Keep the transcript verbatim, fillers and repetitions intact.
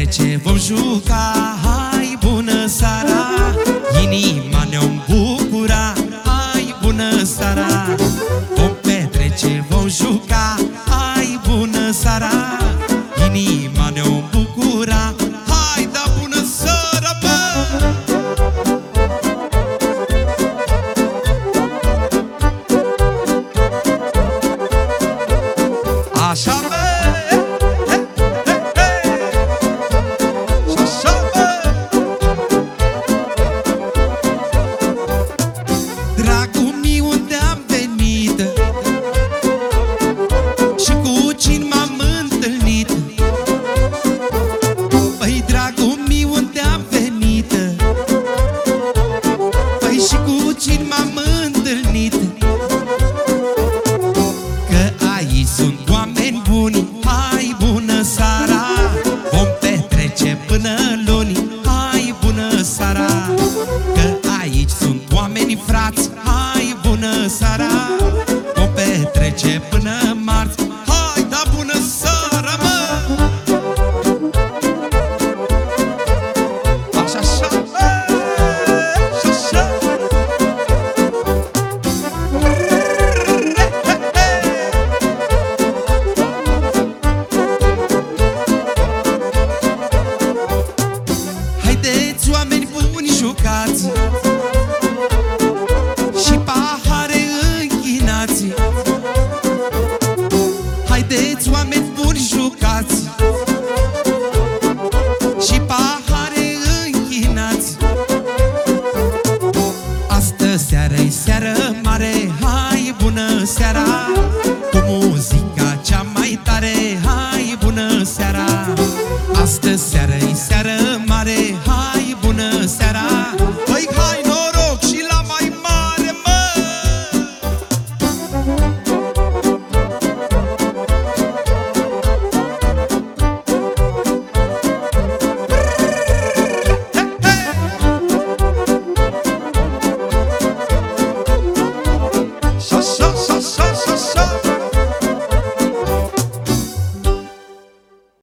petrece, vom juca, hai bună seara. Inima ne-o bucura, hai bună seara. Vom petrece, vom juca, hai bună seara. Inima ne-o bucura, hai da bună seara, bă! Așa, bă! Dragul meu, unde am venit și cu cine m-am întâlnit? Păi, dragul meu, unde am venit? Păi, și cu cine m-am întâlnit? Că aici sunt oameni buni, hai bună seara. Vom petrece până luni, hai bună seara. Că aici sunt oameni frați, hai bună seara. Vom petrece până marți, hai da bună seara, mă! Așa, așa, așa, așa. Haideți, oameni buni, jucați și pahare închinați. Haideți, oameni buni, jucați